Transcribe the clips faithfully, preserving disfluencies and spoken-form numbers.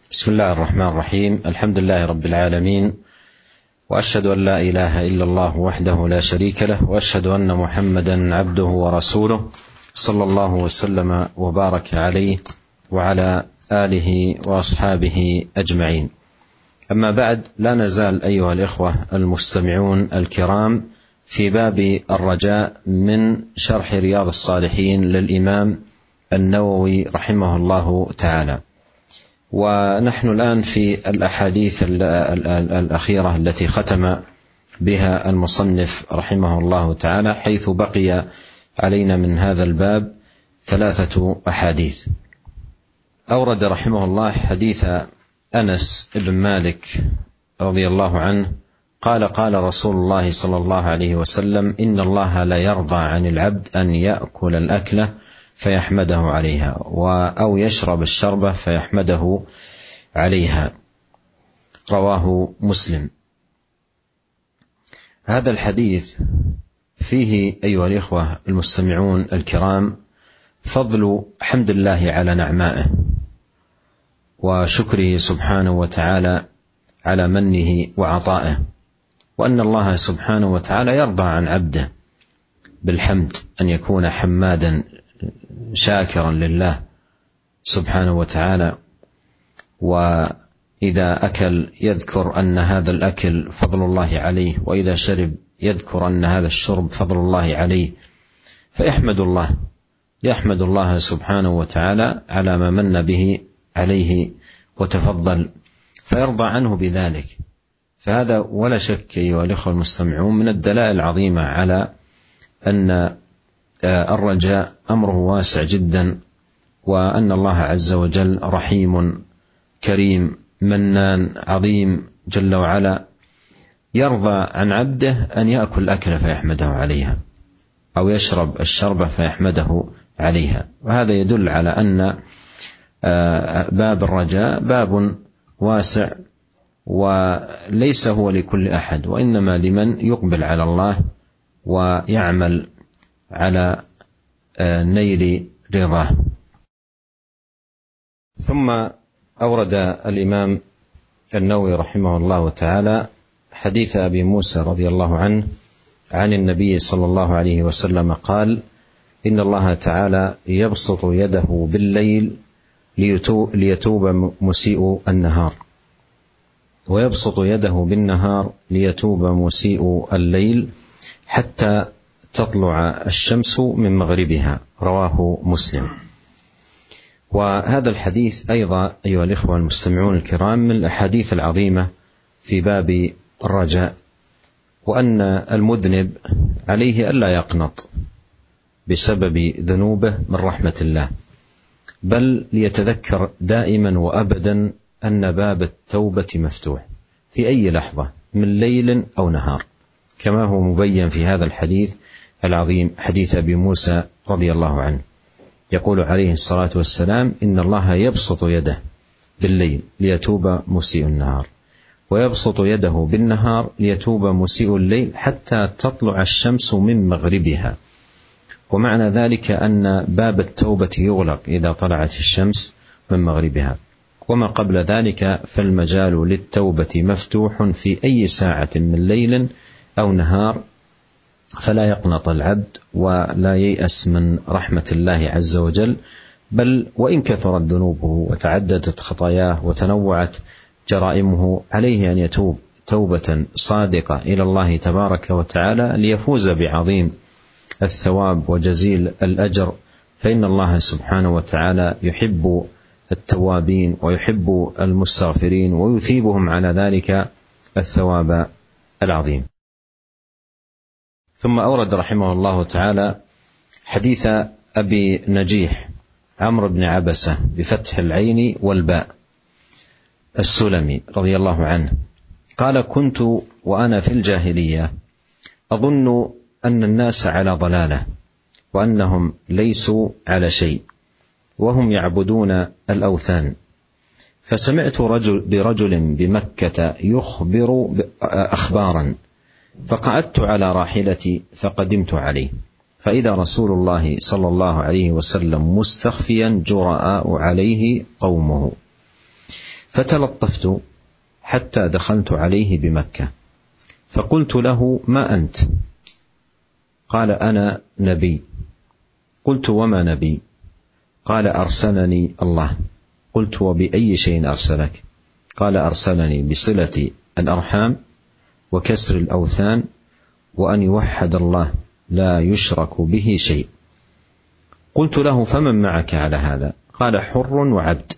بسم الله الرحمن الرحيم. الحمد لله رب العالمين، وأشهد أن لا إله إلا الله وحده لا شريك له، وأشهد أن محمدا عبده ورسوله صلى الله وسلم وبارك عليه وعلى آله وأصحابه أجمعين. أما بعد، لا نزال أيها الإخوة المستمعون الكرام في باب الرجاء من شرح رياض الصالحين للإمام النووي رحمه الله تعالى، ونحن الآن في الأحاديث الأخيرة التي ختم بها المصنف رحمه الله تعالى، حيث بقي علينا من هذا الباب ثلاثة أحاديث. أورد رحمه الله حديث أنس بن مالك رضي الله عنه قال: قال رسول الله صلى الله عليه وسلم: إن الله لا يرضى عن العبد أن يأكل الأكلة فيحمده عليها، أو يشرب الشربة فيحمده عليها. رواه مسلم. هذا الحديث فيه أيها الإخوة المستمعون الكرام فضل حمد الله على نعمائه وشكره سبحانه وتعالى على منه وعطائه، وأن الله سبحانه وتعالى يرضى عن عبده بالحمد، أن يكون حمادا شاكرا لله سبحانه وتعالى، وإذا أكل يذكر أن هذا الأكل فضل الله عليه، وإذا شرب يذكر أن هذا الشرب فضل الله عليه، فيحمد الله يحمد الله سبحانه وتعالى على ما من به عليه وتفضل، فيرضى عنه بذلك. فهذا ولا شك أيها الإخوة المستمعون من الدلائل العظيمة على أن الرجاء أمره واسع جدا، وأن الله عز وجل رحيم كريم منان عظيم جل وعلا، يرضى عن عبده أن يأكل الأكل فيحمده عليها، أو يشرب الشربة فيحمده عليها. وهذا يدل على أن باب الرجاء باب واسع، وليس هو لكل أحد، وإنما لمن يقبل على الله ويعمل على نيل رضاه. ثم أورد الإمام النووي رحمه الله تعالى حديث أبي موسى رضي الله عنه عن النبي صلى الله عليه وسلم قال: إن الله تعالى يبسط يده بالليل ليتوب مسيء النهار، ويبسط يده بالنهار ليتوب مسيء الليل، حتى تطلع الشمس من مغربها. رواه مسلم. وهذا الحديث أيضا أيها الإخوة المستمعون الكرام من الأحاديث العظيمة في باب الرجاء، وأن المذنب عليه ألا يقنط بسبب ذنوبه من رحمة الله، بل ليتذكر دائما وأبدا أن باب التوبة مفتوح في أي لحظة من ليل أو نهار، كما هو مبين في هذا الحديث العظيم، حديث أبي موسى رضي الله عنه، يقول عليه الصلاة والسلام: إن الله يبسط يده بالليل ليتوب مسيء النهار، ويبسط يده بالنهار ليتوب مسيء الليل، حتى تطلع الشمس من مغربها. ومعنى ذلك أن باب التوبة يغلق إذا طلعت الشمس من مغربها، وما قبل ذلك فالمجال للتوبة مفتوح في أي ساعة من ليل أو نهار، فلا يقنط العبد ولا ييأس من رحمة الله عز وجل، بل وإن كثرت ذنوبه وتعددت خطاياه وتنوعت جرائمه، عليه أن يتوب توبة صادقة إلى الله تبارك وتعالى ليفوز بعظيم الثواب وجزيل الأجر، فإن الله سبحانه وتعالى يحب التوابين ويحب المستغفرين، ويثيبهم على ذلك الثواب العظيم. ثم أورد رحمه الله تعالى حديث أبي نجيح عمرو بن عبسة بفتح العين والباء السلمي رضي الله عنه قال: كنت وأنا في الجاهلية أظن أن الناس على ضلالة، وأنهم ليسوا على شيء، وهم يعبدون الأوثان، فسمعت رجل برجل بمكة يخبر أخبارا، فقعدت على راحلتي فقدمت عليه، فإذا رسول الله صلى الله عليه وسلم مستخفيا جراء عليه قومه، فتلطفت حتى دخلت عليه بمكة، فقلت له: ما أنت؟ قال: أنا نبي. قلت: وما نبي؟ قال: أرسلني الله. قلت: وبأي شيء أرسلك؟ قال: أرسلني بصلة الأرحام وكسر الأوثان وأن يوحد الله لا يشرك به شيء. قلت له: فمن معك على هذا؟ قال: حر وعبد،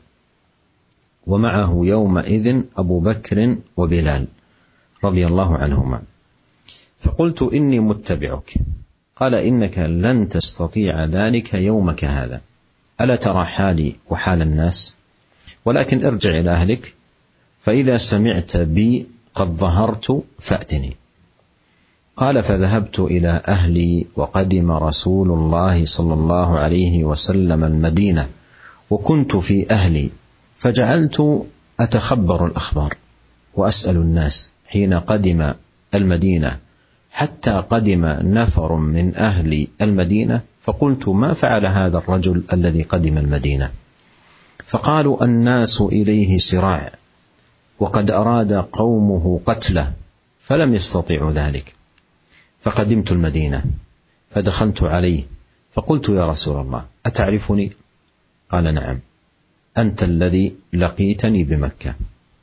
ومعه يومئذ أبو بكر وبلال رضي الله عنهما. فقلت: إني متبعك. قال: إنك لن تستطيع ذلك يومك هذا، ألا ترى حالي وحال الناس؟ ولكن ارجع إلى أهلك، فإذا سمعت بي قد ظهرت فأتني. قال: فذهبت إلى أهلي، وقدم رسول الله صلى الله عليه وسلم المدينة، وكنت في أهلي، فجعلت أتخبر الأخبار وأسأل الناس حين قدم المدينة، حتى قدم نفر من أهل المدينة، فقلت: ما فعل هذا الرجل الذي قدم المدينة؟ فقالوا: الناس إليه سراع، وقد أراد قومه قتله فلم يستطيعوا ذلك. فقدمت المدينة فدخلت عليه، فقلت: يا رسول الله، أتعرفني؟ قال: نعم، أنت الذي لقيتني بمكة.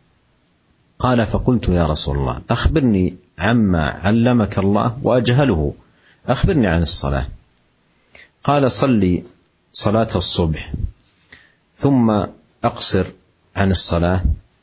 قال: فقلت: يا رسول الله، أخبرني عما علمك الله وأجهله، أخبرني عن الصلاة. قال: صلي صلاة الصبح، ثم أقصر عن الصلاة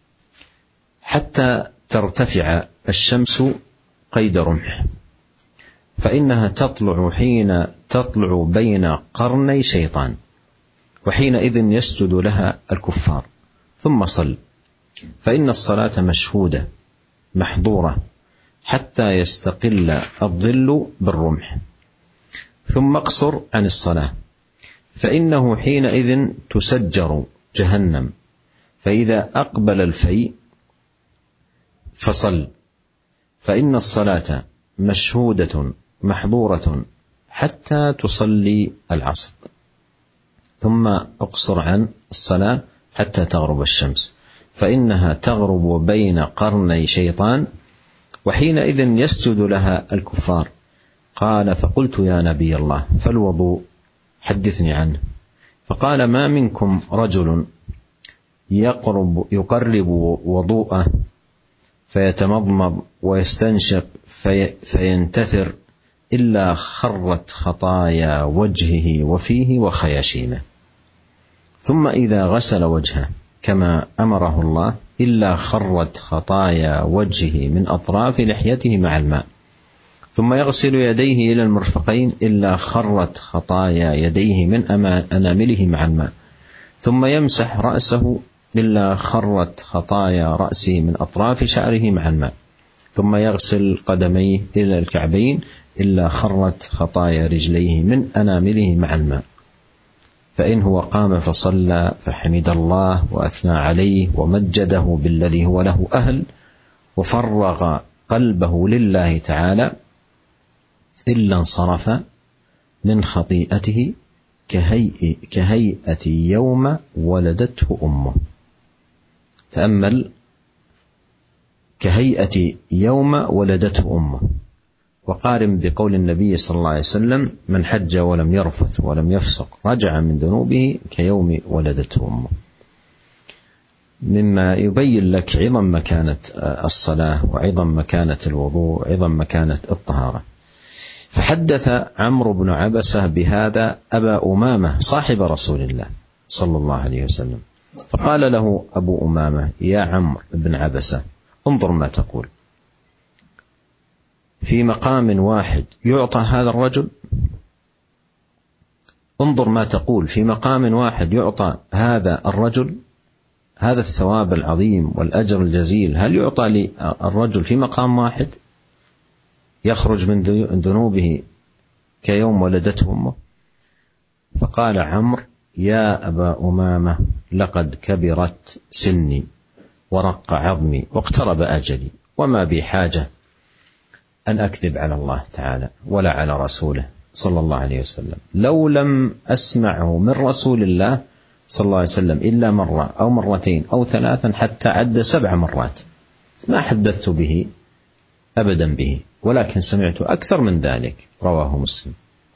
حتى ترتفع الشمس قيد رمح، فإنها تطلع حين تطلع بين قرني شيطان، وحينئذ يسجد لها الكفار. ثم صل، فإن الصلاة مشهودة محظورة حتى يستقل الظل بالرمح. ثم اقصر عن الصلاة، فإنه حينئذ تسجر جهنم، فإذا أقبل الفيء فصل، فإن الصلاة مشهودة محظورة حتى تصلي العصر. ثم اقصر عن الصلاة حتى تغرب الشمس، فإنها تغرب بين قرني شيطان، وحينئذ يسجد لها الكفار. قال: فقلت: يا نبي الله، فالوضوء حدثني عنه. فقال: ما منكم رجل يقرب يقرب وضوءه فيتمضمض ويستنشق في فينتثر إلا خرت خطايا وجهه وفيه وخياشيمه، ثم إذا غسل وجهه كما أمره الله إلا خرت خطايا وجهه من أطراف لحيته مع الماء، ثم يغسل يديه إلى المرفقين إلا خرت خطايا يديه من أنامله مع الماء، ثم يمسح رأسه إلا خرت خطايا رأسه من أطراف شعره مع الماء، ثم يغسل قدميه إلى الكعبين إلا خرت خطايا رجليه من أنامله مع الماء. فإن هو قام فصلى فحمد الله وأثنى عليه ومجده بالذي هو له أهل، وفرغ قلبه لله تعالى، إلا انصرف من خطيئته كهيئة, كهيئة يوم ولدته أمه. تأمل: كهيئة يوم ولدته أمه، وقارن بقول النبي صلى الله عليه وسلم: من حج ولم يرفث ولم يفسق رجع من ذنوبه كيوم ولدته أمه. مما يبين لك عظم مكانة الصلاة وعظم مكانة الوضوء وعظم مكانة الطهارة. فحدث عمرو بن عبسة بهذا أبا أمامة صاحب رسول الله صلى الله عليه وسلم، فقال له أبو أمامة: يا عمرو بن عبسة، انظر ما تقول، في مقام واحد يعطى هذا الرجل، انظر ما تقول، في مقام واحد يعطى هذا الرجل هذا الثواب العظيم والأجر الجزيل، هل يعطى للرجل في مقام واحد يخرج من ذنوبه كيوم ولدته أمه؟ فقال عمرو: يا أبا أمامة، لقد كبرت سني ورق عظمي واقترب أجلي، وما بي حاجة أن أكذب على الله تعالى ولا على رسوله صلى الله عليه وسلم. لو لم أسمعه من رسول الله صلى الله عليه وسلم إلا مرة أو مرتين أو ثلاثا حتى عد سبع مرات، ما حدثت به أبدا به، ولكن سمعت أكثر من ذلك. رواه مسلم.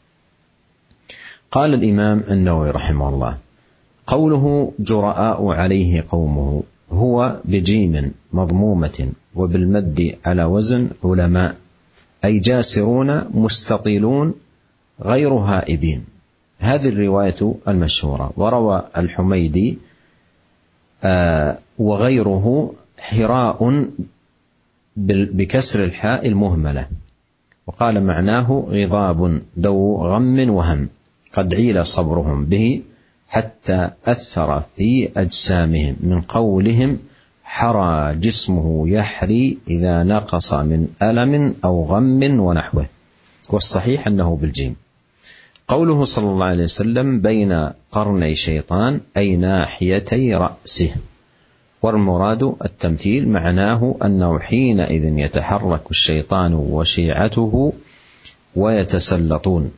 قال الإمام النووي رحمه الله: قوله جرآء عليه قومه هو بجيم مضمومة وبالمد على وزن علماء، أي جاسرون مستطيلون غير هائبين. هذه الرواية المشهورة. وروى الحميدي آه وغيره حراء بكسر الحاء المهملة، وقال معناه غضاب ذو غم وهم قد عيل صبرهم به حتى أثر في أجسامهم، من قولهم حرى جسمه يحري إذا نقص من ألم أو غم ونحوه، والصحيح أنه بالجيم. قوله صلى الله عليه وسلم بين قرني شيطان أي ناحيتي رأسه، والمراد التمثيل، معناه أنه حينئذ يتحرك الشيطان وشيعته ويتسلطون.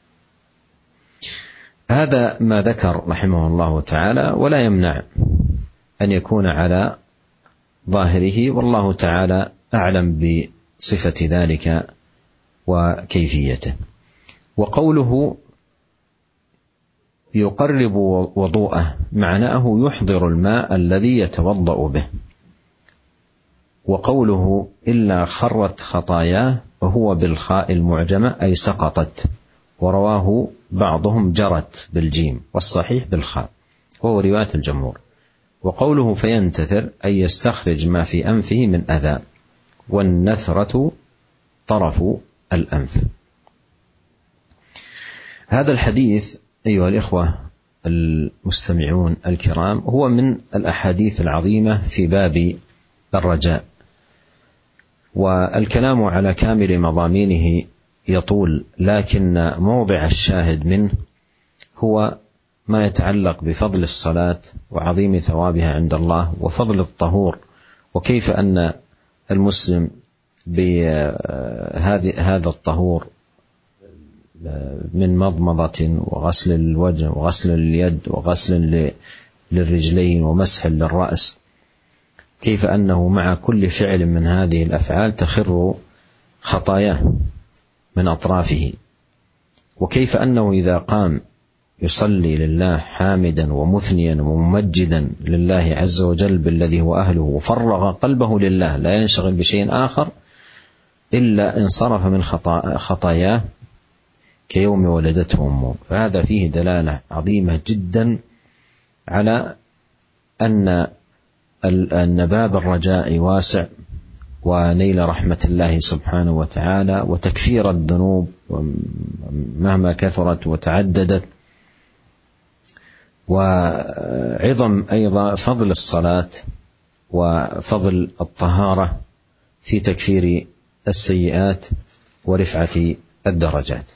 هذا ما ذكر رحمه الله تعالى، ولا يمنع أن يكون على ظاهره، والله تعالى أعلم بصفة ذلك وكيفيته. وقوله يقرب وضوءه معناه يحضر الماء الذي يتوضأ به. وقوله إلا خرت خطاياه وهو بالخاء المعجمة أي سقطت، ورواه بعضهم جرت بالجيم، والصحيح بالخاء، وهو رواية الجمهور. وقوله فينتثر أي يستخرج ما في أنفه من أذى، والنثرة طرف الأنف. هذا الحديث أيها الإخوة المستمعون الكرام هو من الأحاديث العظيمة في باب الرجاء، والكلام على كامل مضامينه يطول، لكن موضع الشاهد منه هو ما يتعلق بفضل الصلاة وعظيم ثوابها عند الله، وفضل الطهور، وكيف أن المسلم بهذا الطهور من مضمضة وغسل الوجه وغسل اليد وغسل للرجلين ومسح للرأس، كيف أنه مع كل فعل من هذه الأفعال تخر خطاياه من أطرافه، وكيف أنه إذا قام يصلي لله حامدا ومثنيا وممجدا لله عز وجل بالذي هو أهله، وفرغ قلبه لله لا ينشغل بشيء آخر إلا انصرف من خطاياه كيوم ولدته أمه. فهذا فيه دلالة عظيمة جدا على أن أن باب الرجاء واسع، ونيل رحمة الله سبحانه وتعالى، وتكفير الذنوب مهما كثرت وتعددت، وعظم أيضا فضل الصلاة وفضل الطهارة في تكفير السيئات ورفعة الدرجات.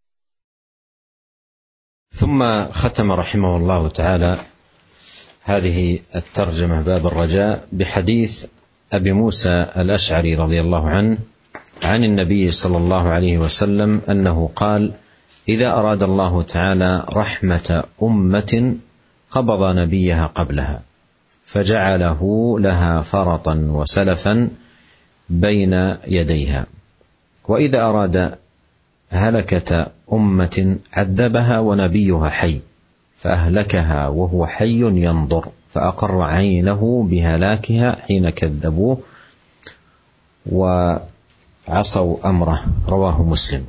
ثم ختم رحمه الله تعالى هذه الترجمة باب الرجاء بحديث أبي موسى الأشعري رضي الله عنه عن النبي صلى الله عليه وسلم أنه قال: إذا أراد الله تعالى رحمة أمة قبض نبيها قبلها فجعله لها فرطا وسلفا بين يديها، وإذا أراد هلكة أمة عذبها ونبيها حي فأهلكها وهو حي ينظر فأقر عينه بهلاكها حين كذبوه وعصوا أمره. رواه مسلم.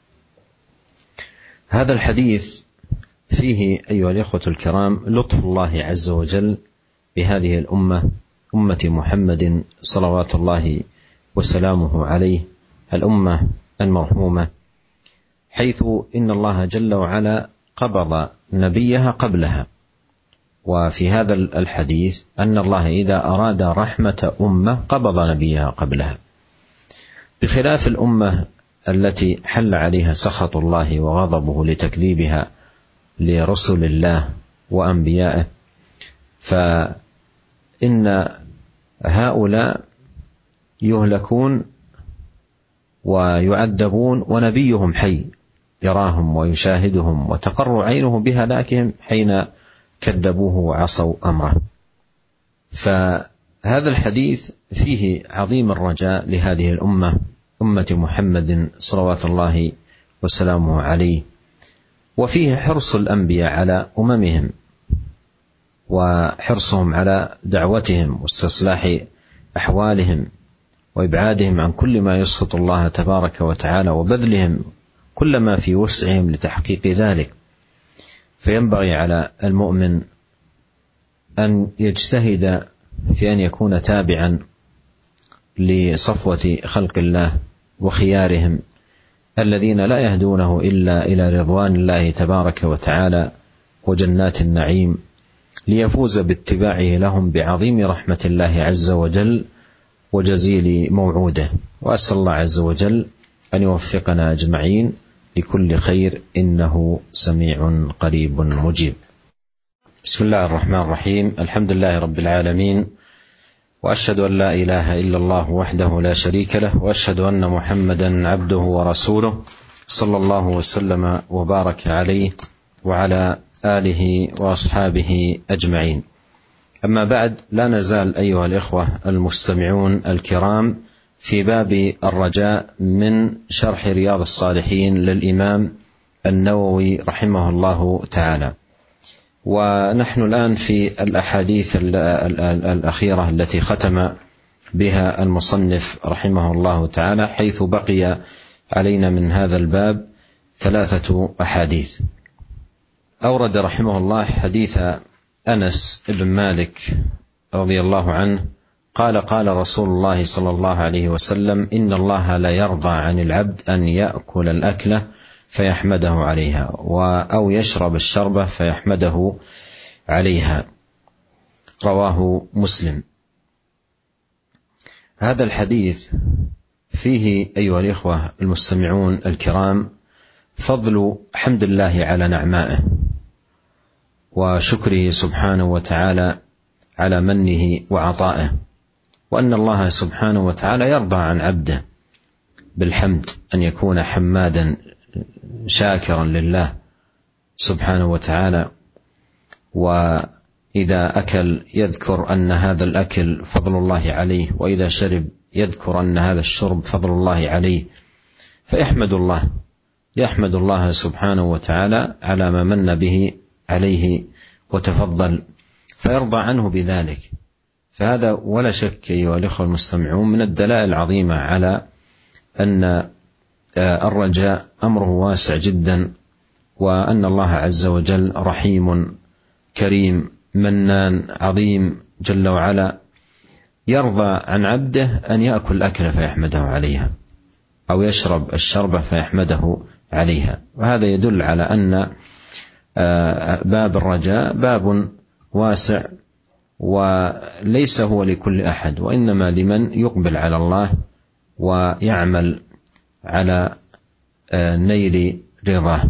هذا الحديث فيه أيها الإخوة الكرام لطف الله عز وجل بهذه الأمة، أمة محمد صلوات الله وسلامه عليه، الأمة المرحومة، حيث إن الله جل وعلا قبض نبيها قبلها. وفي هذا الحديث أن الله إذا أراد رحمة أمة قبض نبيها قبلها، بخلاف الأمة التي حل عليها سخط الله وغضبه لتكذيبها لرسل الله وأنبيائه، فإن هؤلاء يهلكون ويعذبون ونبيهم حي يراهم ويشاهدهم، وتقر عينه بهلاكهم حين كذبوه وعصوا أمره. فهذا الحديث فيه عظيم الرجاء لهذه الأمة، أمة محمد صلوات الله وسلامه عليه، وفيه حرص الأنبياء على أممهم وحرصهم على دعوتهم واستصلاح أحوالهم وإبعادهم عن كل ما يسخط الله تبارك وتعالى، وبذلهم كل ما في وسعهم لتحقيق ذلك. فينبغي على المؤمن أن يجتهد في أن يكون تابعا لصفوة خلق الله وخيارهم الذين لا يهدونه إلا إلى رضوان الله تبارك وتعالى وجنات النعيم، ليفوز باتباعه لهم بعظيم رحمة الله عز وجل وجزيل موعوده. وأسأل الله عز وجل أن يوفقنا أجمعين لكل خير، إنه سميع قريب مجيب. بسم الله الرحمن الرحيم. الحمد لله رب العالمين، وأشهد أن لا إله إلا الله وحده لا شريك له، وأشهد أن محمدا عبده ورسوله، صلى الله وسلم وبارك عليه وعلى آله وأصحابه أجمعين. أما بعد، لا نزال أيها الإخوة المستمعون الكرام في باب الرجاء من شرح رياض الصالحين للإمام النووي رحمه الله تعالى، ونحن الآن في الأحاديث الأخيرة التي ختم بها المصنف رحمه الله تعالى، حيث بقي علينا من هذا الباب ثلاثة أحاديث. أورد رحمه الله حديث أنس بن مالك رضي الله عنه قال: قال رسول الله صلى الله عليه وسلم: إن الله لا يرضى عن العبد أن يأكل الأكلة فيحمده عليها، أو يشرب الشربة فيحمده عليها. رواه مسلم. هذا الحديث فيه أيها الإخوة المستمعون الكرام فضل حمد الله على نعمائه وشكره سبحانه وتعالى على منه وعطائه، وأن الله سبحانه وتعالى يرضى عن عبده بالحمد، أن يكون حمادا شاكرا لله سبحانه وتعالى، وإذا أكل يذكر أن هذا الأكل فضل الله عليه، وإذا شرب يذكر أن هذا الشرب فضل الله عليه، فيحمد الله يحمد الله سبحانه وتعالى على ما من به عليه وتفضل، فيرضى عنه بذلك. فهذا ولا شك أيها الأخوة المستمعون من الدلائل العظيمة على أن الرجاء أمره واسع جدا، وأن الله عز وجل رحيم كريم منان عظيم جل وعلا، يرضى عن عبده أن يأكل الأكل فيحمده عليها، أو يشرب الشربة فيحمده عليها. وهذا يدل على أن باب الرجاء باب واسع، وليس هو لكل أحد، وإنما لمن يقبل على الله ويعمل على نيل رضاه.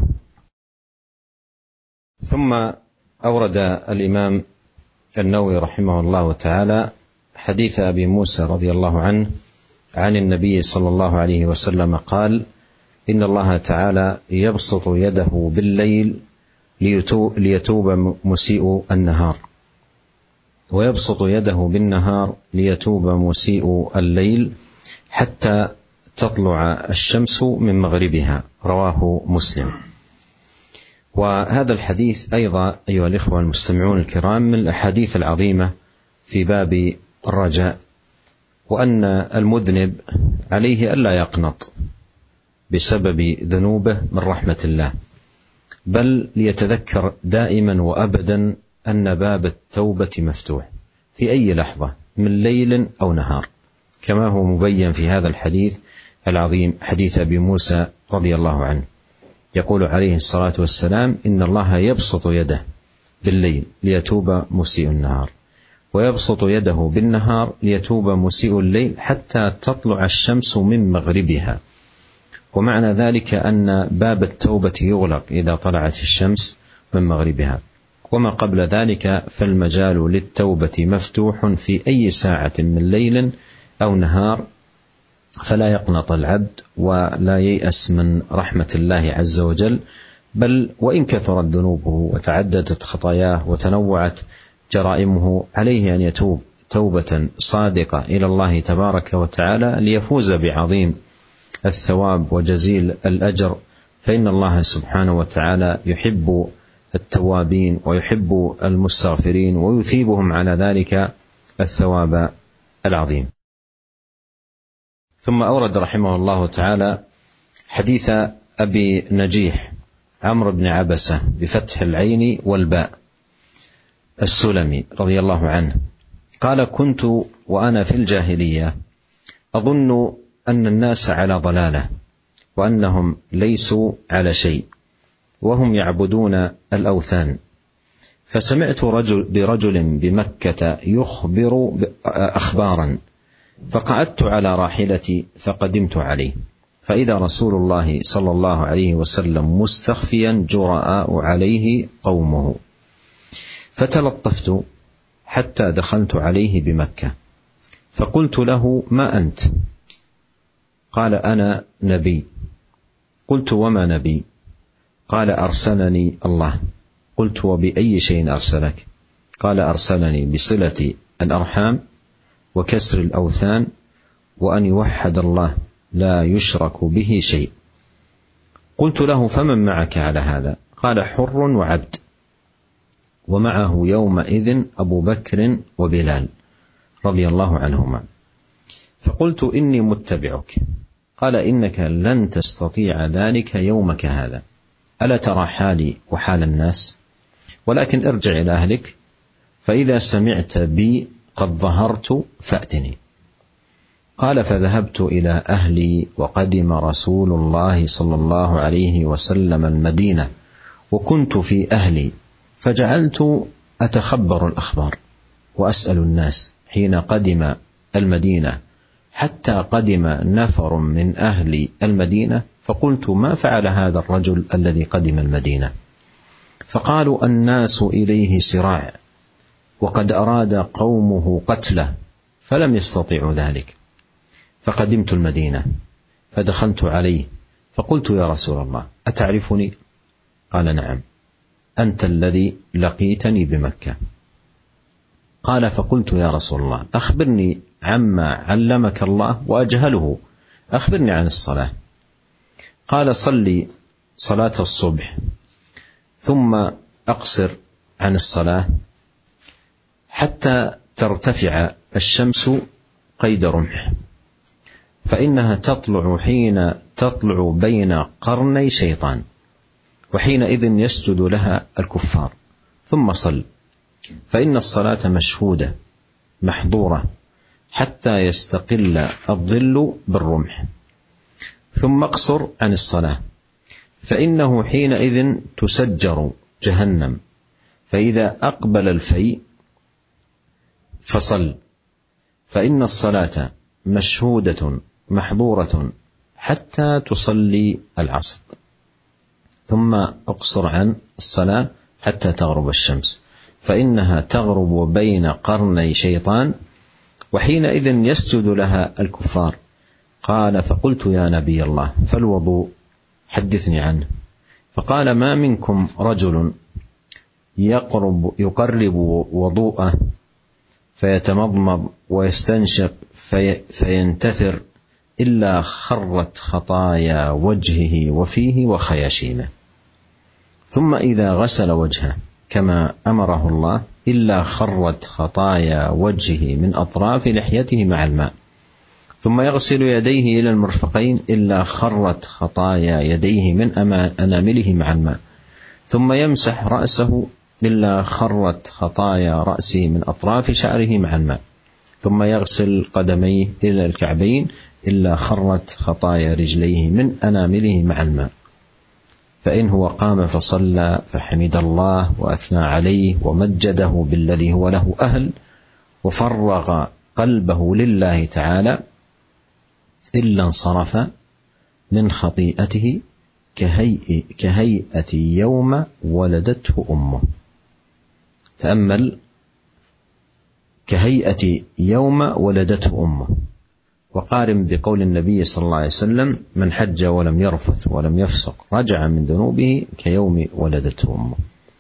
ثم أورد الإمام النووي رحمه الله تعالى حديث أبي موسى رضي الله عنه عن النبي صلى الله عليه وسلم قال: إن الله تعالى يبسط يده بالليل ليتوب مسيء النهار، ويبسط يده بالنهار ليتوب مسيء الليل، حتى تطلع الشمس من مغربها. رواه مسلم. وهذا الحديث أيضا أيها الإخوة المستمعون الكرام من الأحاديث العظيمة في باب الرجاء، وأن المذنب عليه ألا يقنط بسبب ذنوبه من رحمة الله، بل ليتذكر دائما وأبدا أن باب التوبة مفتوح في أي لحظة من ليل أو نهار، كما هو مبين في هذا الحديث العظيم، حديث أبي موسى رضي الله عنه. يقول عليه الصلاة والسلام: إن الله يبسط يده بالليل ليتوب مسيء النهار، ويبسط يده بالنهار ليتوب مسيء الليل، حتى تطلع الشمس من مغربها. ومعنى ذلك أن باب التوبة يغلق إذا طلعت الشمس من مغربها، وما قبل ذلك فالمجال للتوبة مفتوح في أي ساعة من ليل أو نهار، فلا يقنط العبد ولا ييأس من رحمة الله عز وجل، بل وإن كثرت ذنوبه وتعددت خطاياه وتنوعت جرائمه عليه أن يتوب توبة صادقة إلى الله تبارك وتعالى ليفوز بعظيم الثواب وجزيل الأجر، فإن الله سبحانه وتعالى يحب التوابين ويحب المستغفرين ويثيبهم على ذلك الثواب العظيم. ثم أورد رحمه الله تعالى حديث أبي نجيح عمرو بن عبسة بفتح العين والباء السلمي رضي الله عنه قال: كنت وأنا في الجاهلية أظن أن الناس على ضلالة وأنهم ليسوا على شيء وهم يعبدون الأوثان، فسمعت رجل برجل بمكة يخبر أخبارا، فقعدت على راحلتي فقدمت عليه، فإذا رسول الله صلى الله عليه وسلم مستخفيا جراء عليه قومه، فتلطفت حتى دخلت عليه بمكة، فقلت له: ما أنت؟ قال: أنا نبي. قلت: وما نبي؟ قال: أرسلني الله. قلت: وبأي شيء أرسلك؟ قال: أرسلني بصلة الأرحام وكسر الأوثان وأن يوحد الله لا يشرك به شيء. قلت له: فمن معك على هذا؟ قال: حر وعبد، ومعه يومئذ أبو بكر وبلال رضي الله عنهما. فقلت: إني متبعك. قال: إنك لن تستطيع ذلك يومك هذا، ألا ترى حالي وحال الناس؟ ولكن ارجع إلى أهلك، فإذا سمعت بي قد ظهرت فأتني. قال: فذهبت إلى أهلي، وقدم رسول الله صلى الله عليه وسلم المدينة، وكنت في أهلي، فجعلت أتخبر الأخبار وأسأل الناس حين قدم المدينة، حتى قدم نفر من أهل المدينة، فقلت: ما فعل هذا الرجل الذي قدم المدينة؟ فقالوا: الناس إليه سراع، وقد أراد قومه قتله فلم يستطيعوا ذلك. فقدمت المدينة فدخلت عليه فقلت: يا رسول الله، أتعرفني؟ قال: نعم، أنت الذي لقيتني بمكة. قال: فقلت: يا رسول الله، أخبرني عما علمك الله وأجهله، أخبرني عن الصلاة. قال: صلي صلاة الصبح ثم أقصر عن الصلاة حتى ترتفع الشمس قيد رمح، فإنها تطلع حين تطلع بين قرني شيطان، وحينئذ يسجد لها الكفار، ثم صل، فإن الصلاة مشهودة محظورة حتى يستقل الظل بالرمح، ثم اقصر عن الصلاة، فإنه حينئذ تسجر جهنم، فإذا أقبل الفيء فصل، فإن الصلاة مشهودة محظورة حتى تصلي العصر، ثم اقصر عن الصلاة حتى تغرب الشمس، فإنها تغرب بين قرني شيطان، وحينئذ يسجد لها الكفار. قال: فقلت: يا نبي الله، فالوضوء حدثني عنه. فقال: ما منكم رجل يقرب يقرب وضوءه فيتمضمض ويستنشق في فينتثر إلا خرت خطايا وجهه وفيه وخياشيمه، ثم إذا غسل وجهه كما أمره الله إلا خرت خطايا وجهه من أطراف لحيته مع الماء، ثم يغسل يديه إلى المرفقين إلا خرت خطايا يديه من أنامله مع الماء، ثم يمسح رأسه إلا خرت خطايا رأسه من أطراف شعره مع الماء، ثم يغسل قدميه إلى الكعبين إلا خرت خطايا رجليه من أنامله مع الماء. فإن هو قام فصلى فحمد الله وأثنى عليه ومجده بالذي هو له أهل، وفرغ قلبه لله تعالى، إلا انصرف من خطيئته كهيئة, كهيئة يوم ولدته أمه. تأمل: كهيئة يوم ولدته أمه، وقارن بقول النبي صلى الله عليه وسلم: من حج ولم يرفث ولم يفسق رجع من ذنوبه كيوم ولدته أمه،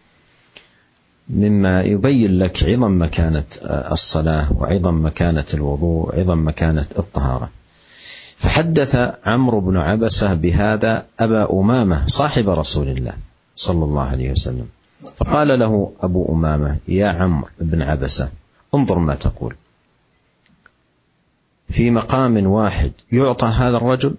مما يبين لك عظم مكانة الصلاة وعظم مكانة الوضوء وعظم مكانة الطهارة. فحدث عمرو بن عبسة بهذا أبا أمامة صاحب رسول الله صلى الله عليه وسلم، فقال له أبو أمامة: يا عمرو بن عبسة، انظر ما تقول، في مقام واحد يعطى هذا الرجل،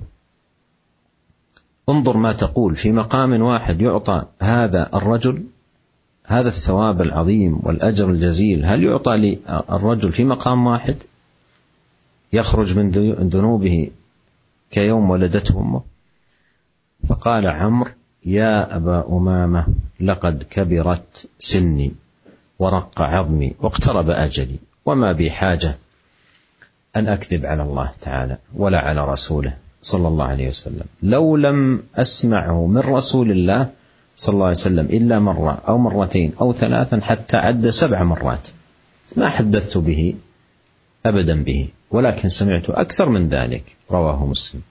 انظر ما تقول، في مقام واحد يعطى هذا الرجل هذا الثواب العظيم والأجر الجزيل، هل يعطى للرجل في مقام واحد يخرج من ذنوبه كيوم ولدته أمه؟ فقال عمرو: يا أبا أمامة، لقد كبرت سني ورق عظمي واقترب أجلي، وما بي حاجة أن أكذب على الله تعالى ولا على رسوله صلى الله عليه وسلم. لو لم أسمعه من رسول الله صلى الله عليه وسلم إلا مرة أو مرتين أو ثلاثا حتى عد سبع مرات ما حدثت به أبدا به، ولكن سمعت أكثر من ذلك. رواه مسلم.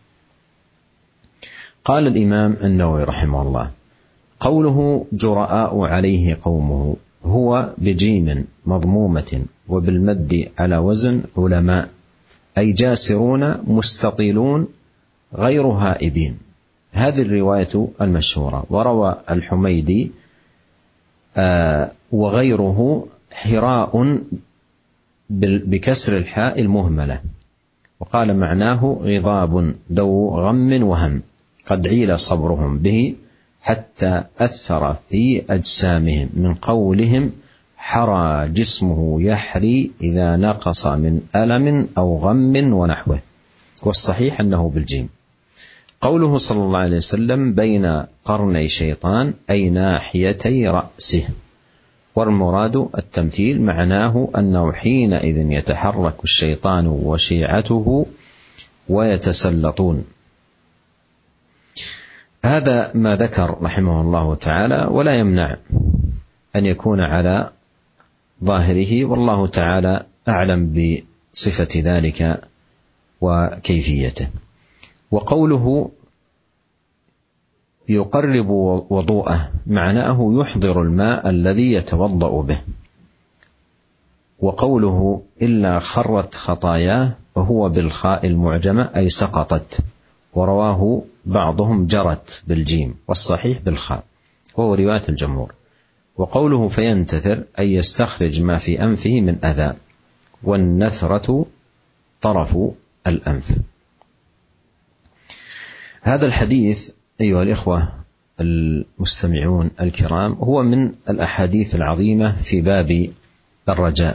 قال الإمام النووي رحمه الله: قوله جرآء عليه قومه هو بجيم مضمومة وبالمد على وزن علماء، أي جاسرون مستطيلون غير هائبين. هذه الرواية المشهورة. وروى الحميدي آه وغيره حراء بكسر الحاء المهملة، وقال معناه غضاب ذو غم وهم قد عيل صبرهم به حتى أثر في أجسامهم، من قولهم حرى جسمه يحري إذا نقص من ألم أو غم ونحوه، والصحيح أنه بالجيم. قوله صلى الله عليه وسلم بين قرني شيطان أي ناحيتي رأسه، والمراد التمثيل، معناه أنه حينئذ يتحرك الشيطان وشيعته ويتسلطون. هذا ما ذكر رحمه الله تعالى، ولا يمنع أن يكون على ظاهره، والله تعالى أعلم بصفة ذلك وكيفيته. وقوله يقرب وضوءه معناه يحضر الماء الذي يتوضأ به. وقوله إلا خرت خطاياه وهو بالخاء المعجمة أي سقطت، ورواه بعضهم جرت بالجيم، والصحيح بالخاء وهو رواية الجمهور. وقوله فينتثر أي يستخرج ما في أنفه من أذى، والنثرة طرف الأنف. هذا الحديث أيها الإخوة المستمعون الكرام هو من الأحاديث العظيمة في باب الرجاء،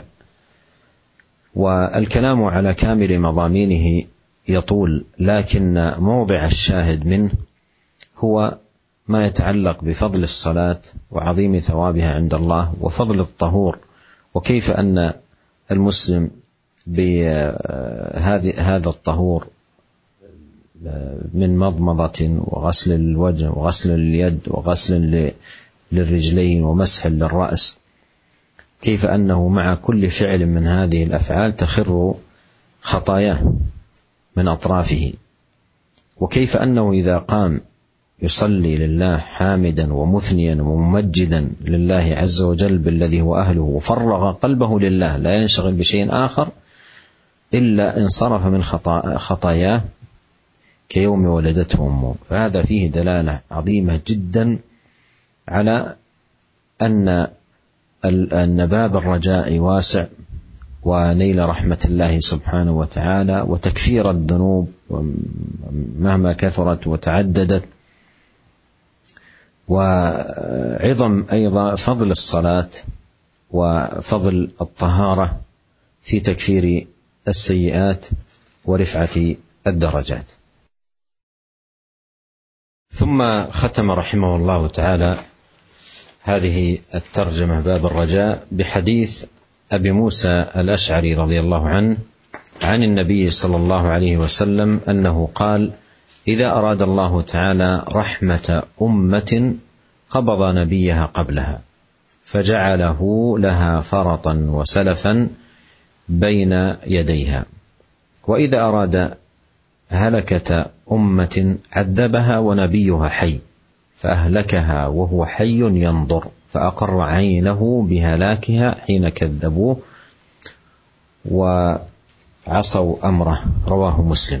والكلام على كامل مضامينه يطول، لكن موضع الشاهد منه هو ما يتعلق بفضل الصلاة وعظيم ثوابها عند الله، وفضل الطهور، وكيف أن المسلم بهذا الطهور من مضمضة وغسل الوجه وغسل اليد وغسل للرجلين ومسح للرأس، كيف أنه مع كل فعل من هذه الأفعال تخر خطاياه من أطرافه، وكيف أنه إذا قام يصلي لله حامدا ومثنيا وممجدا لله عز وجل بالذي هو أهله، وفرغ قلبه لله لا ينشغل بشيء آخر إلا انصرف من خطاياه كيوم ولدته أمه. فهذا فيه دلالة عظيمة جدا على أن أن باب الرجاء واسع، ونيل رحمة الله سبحانه وتعالى، وتكفير الذنوب مهما كثرت وتعددت، وعظم أيضا فضل الصلاة وفضل الطهارة في تكفير السيئات ورفعة الدرجات. ثم ختم رحمه الله تعالى هذه الترجمة باب الرجاء بحديث أبي موسى الأشعري رضي الله عنه عن النبي صلى الله عليه وسلم أنه قال: إذا أراد الله تعالى رحمة أمة قبض نبيها قبلها فجعله لها فرطا وسلفا بين يديها، وإذا أراد هلكة أمة عذبها ونبيها حي، فأهلكها وهو حي ينظر، فأقر عينه بهلاكها حين كذبوه وعصوا أمره. رواه مسلم.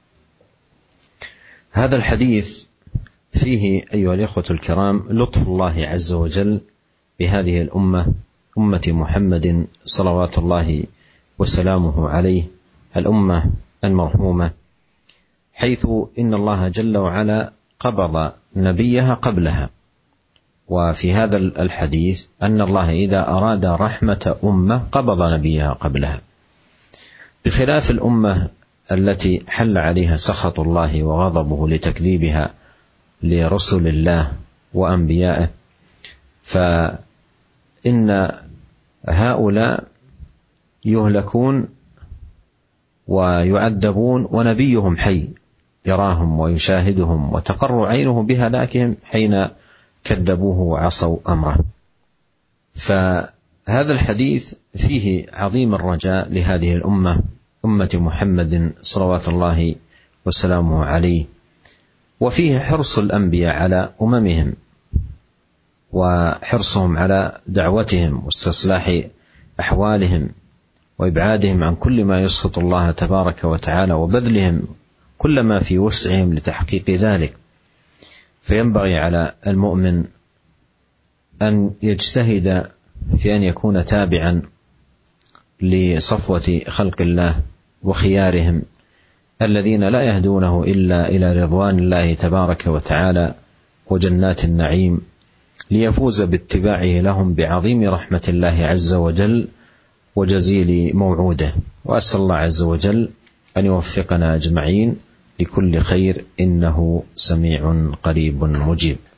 هذا الحديث فيه أيها الإخوة الكرام لطف الله عز وجل بهذه الأمة، أمة محمد صلوات الله وسلامه عليه، الأمة المرحومة، حيث إن الله جل وعلا قبض نبيها قبلها. وفي هذا الحديث أن الله إذا أراد رحمة أمة قبض نبيها قبلها، بخلاف الأمة التي حل عليها سخط الله وغضبه لتكذيبها لرسل الله وأنبيائه، فإن هؤلاء يهلكون ويعذبون ونبيهم حي يراهم ويشاهدهم، وتقر عينه بهلاكهم حين كذبوه وعصوا أمره. فهذا الحديث فيه عظيم الرجاء لهذه الأمة، أمة محمد صلوات الله وسلامه عليه، وفيه حرص الأنبياء على أممهم وحرصهم على دعوتهم واستصلاح أحوالهم وإبعادهم عن كل ما يسخط الله تبارك وتعالى، وبذلهم كل ما في وسعهم لتحقيق ذلك. فينبغي على المؤمن أن يجتهد في أن يكون تابعا لصفوة خلق الله وخيارهم الذين لا يهدونه إلا إلى رضوان الله تبارك وتعالى وجنات النعيم، ليفوز باتباعه لهم بعظيم رحمة الله عز وجل وجزيل موعوده. وأسأل الله عز وجل أن يوفقنا أجمعين لكل خير، إنه سميع قريب مجيب.